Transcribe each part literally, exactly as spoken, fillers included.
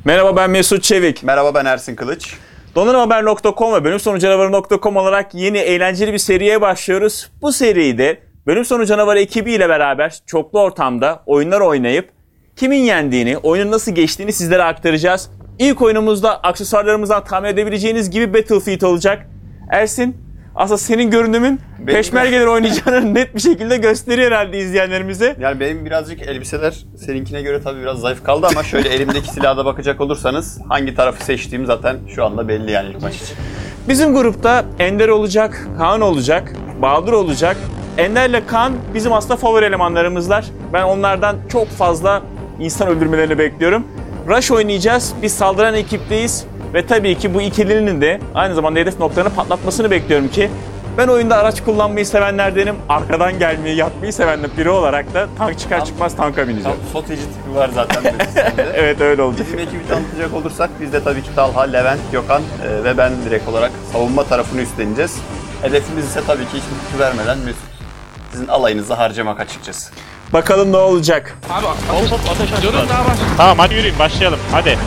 Merhaba, ben Mesut Çevik. Merhaba, ben Ersin Kılıç. Donanımhaber nokta com ve bölüm sonu canavarı nokta com olarak yeni eğlenceli bir seriye başlıyoruz. Bu seriyi de bölüm sonu canavarı ekibiyle beraber çoklu ortamda oyunlar oynayıp kimin yendiğini, oyunun nasıl geçtiğini sizlere aktaracağız. İlk oyunumuzda aksesuarlarımızdan tahmin edebileceğiniz gibi Battlefield olacak. Ersin, aslında senin görünümün benim peşmergeleri oynayacağını net bir şekilde gösteriyor herhalde izleyenlerimize. Yani benim birazcık elbiseler seninkine göre tabii biraz zayıf kaldı ama şöyle elimdeki silaha da bakacak olursanız hangi tarafı seçtiğim zaten şu anda belli yani ilk maç için. Bizim grupta Ender olacak, Kaan olacak, Bahadır olacak. Ender ile Kaan bizim aslında favori elemanlarımızlar. Ben onlardan çok fazla insan öldürmelerini bekliyorum. Rush oynayacağız, biz saldıran ekipteyiz. Ve tabii ki bu ikilinin de aynı zamanda hedef noktalarını patlatmasını bekliyorum ki ben oyunda araç kullanmayı sevenlerdenim. Arkadan gelmeyi, yatmayı seven biri olarak da tank çıkar çıkmaz tanka bineceğim. Soteci tipi var zaten. Evet, öyle olacak. Bizim ekibi tanıtacak olursak biz de tabii ki Talha, Levent, Gökhan e, ve ben direkt olarak savunma tarafını üstleneceğiz. Hedefimiz ise tabii ki hiç mutlu vermeden Mesut. Sizin alayınızı harcamak açıkçası. Bakalım ne olacak. Abi ateş, hop, ateş açıyorum daha var. Tamam hadi yürüyün başlayalım hadi.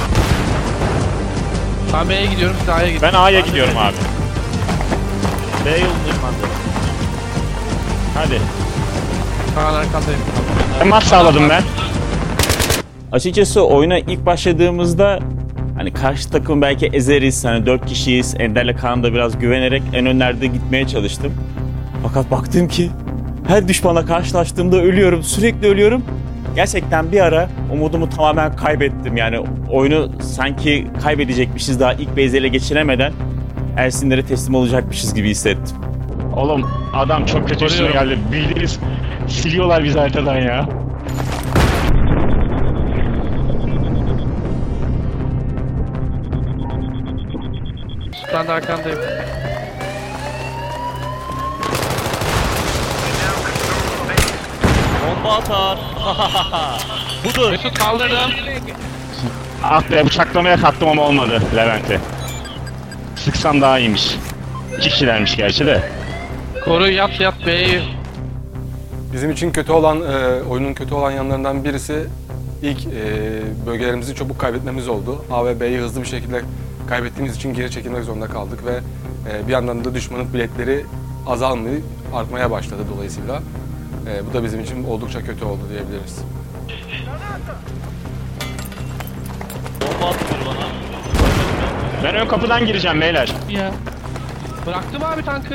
Ben B'ye gidiyorum, siz A'ya gidiyorum. Ben A'ya gidiyorum abi. B yolundayım ben de. Hadi. Kaan arkandayım. Temas sağladım ben. Açıkçası oyuna ilk başladığımızda hani karşı takım belki ezeriz, hani dört kişiyiz, Ender'le Kaan'da biraz güvenerek en önlerde gitmeye çalıştım. Fakat baktım ki her düşmanla karşılaştığımda ölüyorum, sürekli ölüyorum. Gerçekten bir ara umudumu tamamen kaybettim. Yani oyunu sanki kaybedecekmişiz, daha ilk base'e ele geçiremeden Ersinlere teslim olacakmışız gibi hissettim. Oğlum adam çok kötü üstüne geldi. Bildiğiniz siliyorlar bizi haritadan ya. Ben de arkandayım. Bomba atar. Budur. Mesut kaldırdım. Ah be, bıçaklamaya kalktım ama olmadı Levent'e. Sıksam daha iyiymiş. İki kişilermiş gerçi de. Koru yat yat B'yi. Bizim için kötü olan, e, oyunun kötü olan yanlarından birisi ilk e, bölgelerimizi çabuk kaybetmemiz oldu. A ve B'yi hızlı bir şekilde kaybettiğimiz için geri çekilmek zorunda kaldık ve e, bir yandan da düşmanın biletleri azalmaya, artmaya başladı dolayısıyla. E, bu da bizim için oldukça kötü oldu diyebiliriz. Bomba atıyor bana. Ben ön kapıdan gireceğim beyler. Ya. Bıraktım abi tankı.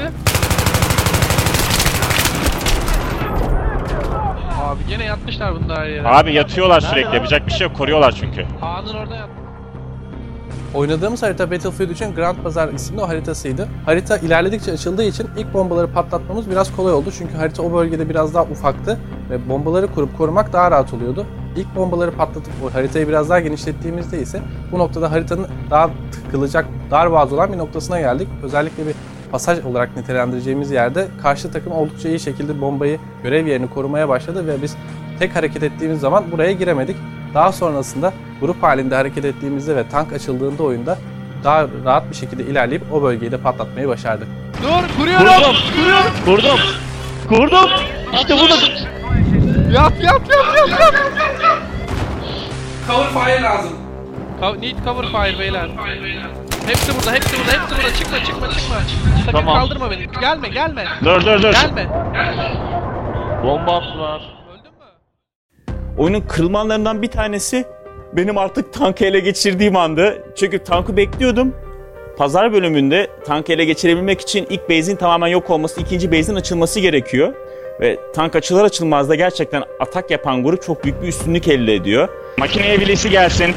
Abi gene yatmışlar bunlar yere. Abi yatıyorlar sürekli, yapacak bir şey yok, koruyorlar çünkü. A'nın orada yat. Oynadığımız harita Battlefield üçün Grand Bazaar isimli o haritasıydı. Harita ilerledikçe açıldığı için ilk bombaları patlatmamız biraz kolay oldu. Çünkü harita o bölgede biraz daha ufaktı ve bombaları kurup korumak daha rahat oluyordu. İlk bombaları patlatıp o haritayı biraz daha genişlettiğimizde ise bu noktada haritanın daha tıkılacak, dar boğaz olan bir noktasına geldik. Özellikle bir pasaj olarak nitelendireceğimiz yerde karşı takım oldukça iyi şekilde bombayı, görev yerini korumaya başladı ve biz tek hareket ettiğimiz zaman buraya giremedik. Daha sonrasında grup halinde hareket ettiğimizde ve tank açıldığında oyunda daha rahat bir şekilde ilerleyip o bölgeyi de patlatmayı başardık. Dur kuruyorum. Vurdum. Kuruyorum. Vurdum. Vurdum. İşte vurdum. Yat yat yat yat yat. Cover fire lazım. Co- need cover fire beyler. Hepsi burada, hepsi burada, hepsi burada. Çıkma, çıkma, çıkma. Sakın Tamam. kaldırma beni. Gelme, gelme. Dur dur dur. Gelme. Bomba attılar. Öldün mü? Oyunun kırılmanlarından bir tanesi benim artık tankı ele geçirdiğim andı. Çünkü tankı bekliyordum. Pazar bölümünde tankı ele geçirebilmek için ilk base'in tamamen yok olması, ikinci base'in açılması gerekiyor. Ve tank açılır açılmaz da gerçekten atak yapan grup çok büyük bir üstünlük elde ediyor. Makineye birisi gelsin.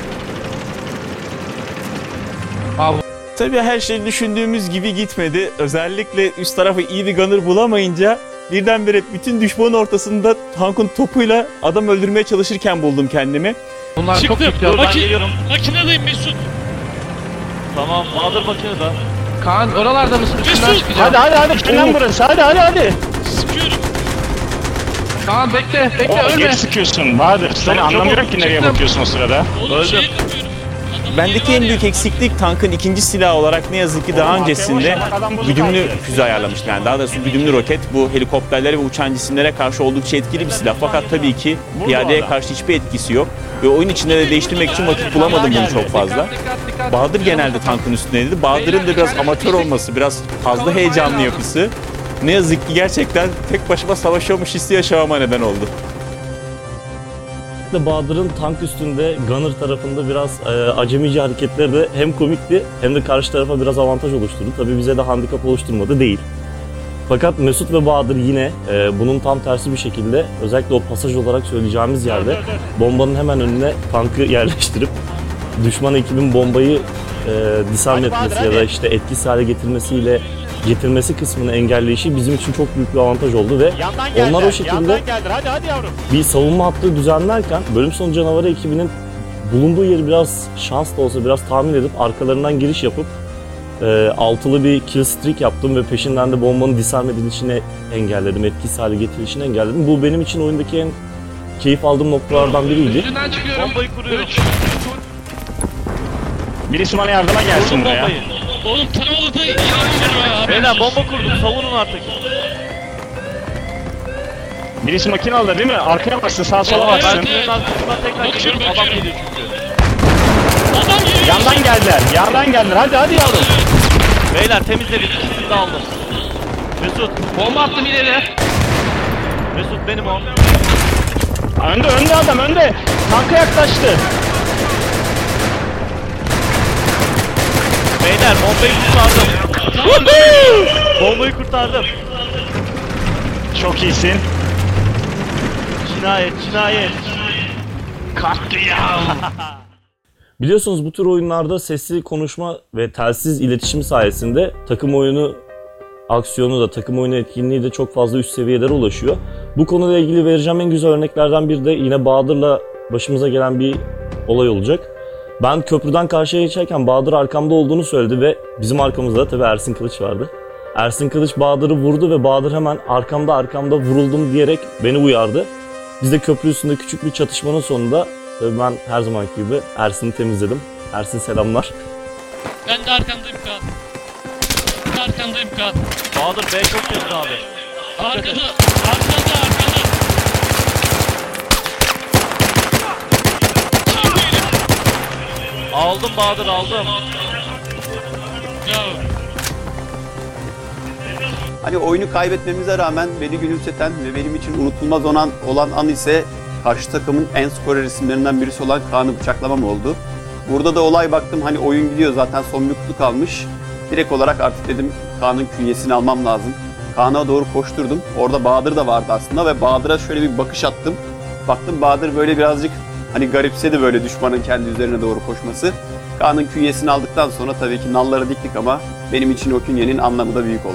Abi. Tabii her şey düşündüğümüz gibi gitmedi. Özellikle üst tarafı iyi bir gunner bulamayınca birdenbire bütün düşmanın ortasında tankın topuyla adam öldürmeye çalışırken buldum kendimi. Bunlar çok Çıktım. kötü. Dur ben Maki- geliyorum. Makinedeyim Mesut. Tamam. Bahadır makinede. Kaan oralarda mısın? Üstünden Mesut! çıkacağım. Hadi hadi hadi fren burası, hadi hadi hadi. Sıkıyorum. Kaan bekle, bekle O, ölme. geri sıkıyorsun Bahadır. Sen Çabuk, anlamıyorum çabuk, ki nereye çıktım. bakıyorsun o sırada. Oğlum Öldüm. şey yapıyorum. bendeki en büyük eksiklik tankın ikinci silahı olarak ne yazık ki daha öncesinde güdümlü füze ayarlamıştım. Yani daha doğrusu güdümlü roket bu helikopterlere ve uçan cisimlere karşı oldukça etkili bir silah. Fakat tabii ki piyadeye karşı hiçbir etkisi yok. Ve oyun içinde de değiştirmek için vakit bulamadım bunu çok fazla. Bahadır genelde tankın üstündeydi. Bahadır'ın da biraz amatör olması, biraz fazla heyecanlı yapısı ne yazık ki gerçekten tek başıma savaşıyormuş hissi yaşamama neden oldu. Bahadır'ın tank üstünde Gunner tarafında biraz e, acemice hareketleri de hem komikti hem de karşı tarafa biraz avantaj oluşturdu. Tabii bize de handikap oluşturmadı değil. Fakat Mesut ve Bahadır yine e, bunun tam tersi bir şekilde özellikle o pasaj olarak söyleyeceğimiz yerde bombanın hemen önüne tankı yerleştirip düşman ekibin bombayı e, disarm etmesi ya da işte etkisiz hale getirmesiyle getirmesi kısmını engelleyişi bizim için çok büyük bir avantaj oldu ve onlar o şekilde hadi, hadi yavrum. bir savunma hattı düzenlerken bölüm sonu canavarı ekibinin bulunduğu yeri biraz şans da olsa biraz tahmin edip arkalarından giriş yapıp e, altılı bir kill streak yaptım ve peşinden de bombanın disarm edilişini engelledim, etkisiz hale getirilişini engelledim. Bu benim için oyundaki en keyif aldığım noktalardan biriydi. Üstünden çıkıyorum. Bombayı kuruyorum. Birisi bana yardıma gelsin Kurdum buraya. bombayı. Oğlum travmalı da inanmıyorum abi. Beyler bomba kurdum. Savunun artık. Birisi makinalı değil mi? Arkaya baksın, sağa sola Evet, baksın. Ben birinin arkasından tekrar Bakıyorum, gidiyorum. Adam bakıyorum. geliyor çünkü. Adam geliyor. Yandan geldiler, yandan geldiler. Hadi hadi yavrum. Beyler temizledik. İkisini de aldım. Mesut. Bomba attım ileri. Mesut benim o. Önde, önde adam, önde. Tanka yaklaştı. Beyler bombayı kurtardım. Bombayı kurtardım. Çok iyisin. Cinayet, cinayet. Katliam. Biliyorsunuz bu tür oyunlarda sesli konuşma ve telsiz iletişim sayesinde takım oyunu aksiyonu da takım oyunu etkinliği de çok fazla üst seviyelere ulaşıyor. Bu konuyla ilgili vereceğim en güzel örneklerden biri de yine Bahadır'la başımıza gelen bir olay olacak. Ben köprüden karşıya geçerken Bahadır arkamda olduğunu söyledi ve bizim arkamızda tabii Ersin Kılıç vardı. Ersin Kılıç Bahadır'ı vurdu ve Bahadır hemen arkamda arkamda vuruldum diyerek beni uyardı. Biz de köprü üstünde küçük bir çatışmanın sonunda tabii ben her zamanki gibi Ersin'i temizledim. Ersin selamlar. Ben de arkandayım Kaan. Ben de arkandayım Kaan. Bahadır B çok temiz abi. Arkada, arkada, arkada. Aldım Bahadır aldım. Ya Hani oyunu kaybetmemize rağmen beni gülümseten ve benim için unutulmaz olan, olan an ise karşı takımın en skorer isimlerinden birisi olan Kaan'ı bıçaklamam oldu. Burada da olay baktım hani oyun gidiyor zaten son bir kutu kalmış. Direkt olarak artık dedim Kaan'ın künyesini almam lazım. Kaan'a doğru koşturdum. Orada Bahadır da vardı aslında ve Bahadır'a şöyle bir bakış attım. Baktım Bahadır böyle birazcık hani garipsedi böyle düşmanın kendi üzerine doğru koşması. Kaan'ın künyesini aldıktan sonra tabii ki nalları diktik ama benim için o künyenin anlamı da büyük oldu.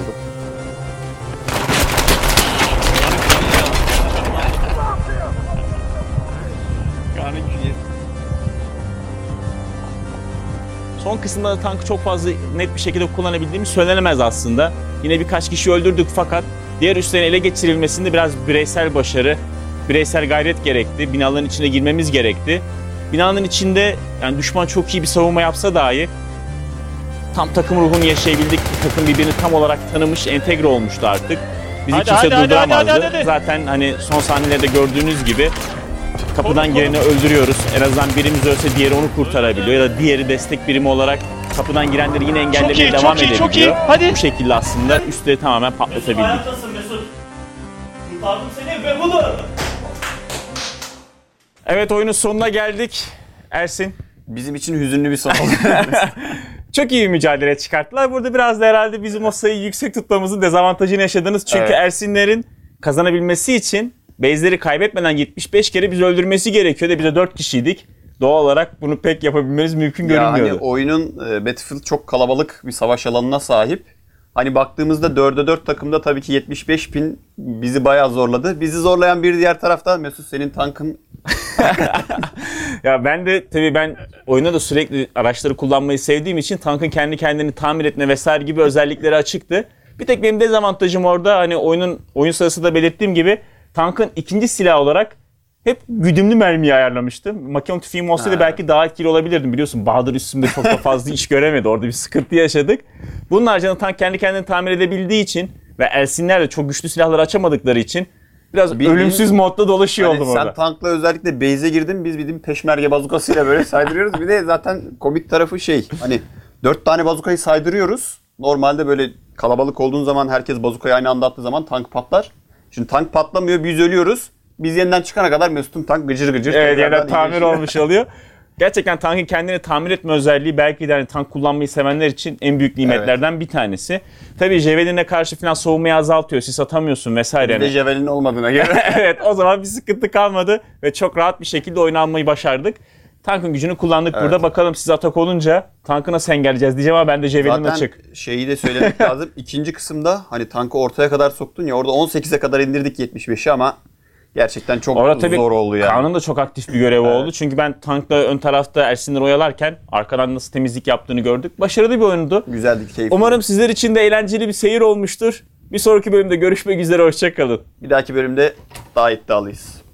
Son kısımda da tankı çok fazla net bir şekilde kullanabildiğimiz söylenemez aslında. Yine birkaç kişi öldürdük fakat diğer üslerin ele geçirilmesinde biraz bireysel başarı, bireysel gayret gerekti. Binaların içine girmemiz gerekti. Binanın içinde yani düşman çok iyi bir savunma yapsa dahi tam takım ruhunu yaşayabildik. Takım birbirini tam olarak tanımış, entegre olmuştu artık. Bizi Hadi, kimse hadi, hadi, durduramazdı. hadi, hadi, hadi. Zaten hani son sahnelerde gördüğünüz gibi kapıdan gireni öldürüyoruz. En azından birimiz ölse diğeri onu kurtarabiliyor ya da diğeri destek birimi olarak kapıdan girenleri yine engellemeye Çok iyi, devam çok iyi, edebiliyor. çok iyi. Hadi. Bu şekilde aslında üstleri tamamen patlatabildik. Hayattasın Mesut. Kurtardım seni ve budur. Evet, oyunun sonuna geldik. Ersin, Bizim için hüzünlü bir son oldu. çok iyi bir mücadele çıkarttılar. Burada biraz da herhalde bizim o sayıyı yüksek tutmamızın dezavantajını yaşadınız. Çünkü Evet. Ersinlerin kazanabilmesi için base'leri kaybetmeden yetmiş beş kere bizi öldürmesi gerekiyordu. Biz de dört kişiydik. Doğal olarak bunu pek yapabilmeniz mümkün Ya hani görünmüyordu. oyunun e, Battlefield çok kalabalık bir savaş alanına sahip. Hani baktığımızda dörde dört takımda tabii ki yetmiş beş bin bizi bayağı zorladı. Bizi zorlayan bir diğer tarafta Mesut senin tankın. Ya ben de tabii ben oyunda da sürekli araçları kullanmayı sevdiğim için tankın kendi kendini tamir etme vesaire gibi özellikleri açıktı. Bir tek benim dezavantajım orada hani oyunun oyun sırasında belirttiğim gibi tankın ikinci silah olarak hep güdümlü mermiyi ayarlamıştım. Makine tüfeğim olsaydı Ha. belki daha etkili olabilirdim. Biliyorsun Bahadır üstümde çok da fazla iş göremedi. Orada bir sıkıntı yaşadık. Bunun haricinde tank kendi kendini tamir edebildiği için ve Elsinler de çok güçlü silahları açamadıkları için biraz Bildiğin- ölümsüz modda dolaşıyor Hani oldum sen orada. tankla özellikle base'e girdin, biz bizim peşmerge bazukasıyla böyle saydırıyoruz. Bir de zaten komik tarafı şey, hani dört tane bazukayı saydırıyoruz. Normalde böyle kalabalık olduğun zaman herkes bazukayı aynı anda attığı zaman tank patlar. Şimdi tank patlamıyor, biz ölüyoruz. Biz yeniden çıkana kadar Mesut'un tank gıcır gıcır. Evet, tekrardan yeniden tamir iyileşiyor. olmuş oluyor. Gerçekten tankın kendini tamir etme özelliği belki de hani tank kullanmayı sevenler için en büyük nimetlerden bir tanesi. Tabii Javelin'e karşı falan soğumayı azaltıyor. Sis atamıyorsun vesaire. Bizde Yani. Javelin olmadığına göre. Evet, o zaman bir sıkıntı kalmadı ve çok rahat bir şekilde oyunu almayı başardık. Tankın gücünü kullandık Evet. burada. Bakalım siz atak olunca tankı nasıl engelleyeceğiz diyeceğim ama ben de Javelin Zaten açık. şeyi de söylemek lazım. İkinci kısımda hani tankı ortaya kadar soktun ya, orada on sekize kadar indirdik yetmiş beşi ama gerçekten çok Orada tabii zor oldu yani. Kaan'ın da çok aktif bir görevi oldu. Çünkü ben tankla ön tarafta Ersinleri oyalarken arkadan nasıl temizlik yaptığını gördük. Başarılı bir oyundu. Güzeldi, keyifli. Umarım sizler için de eğlenceli bir seyir olmuştur. Bir sonraki bölümde görüşmek üzere, hoşça kalın. Bir dahaki bölümde daha iddialıyız.